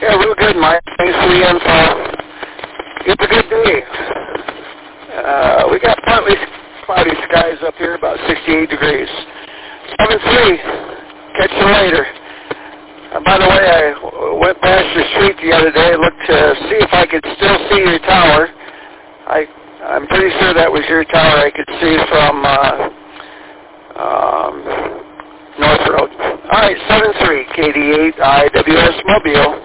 Yeah, real good, Mike. Thanks for the info. It's a good day. We got partly cloudy skies up here, about 68 degrees. 7-3. Catch you later. By the way, I went past your street the other day, looked to see if I could still see your tower. I'm pretty sure that was your tower I could see from North Road. All right, 7-3, KD8 IWS Mobile.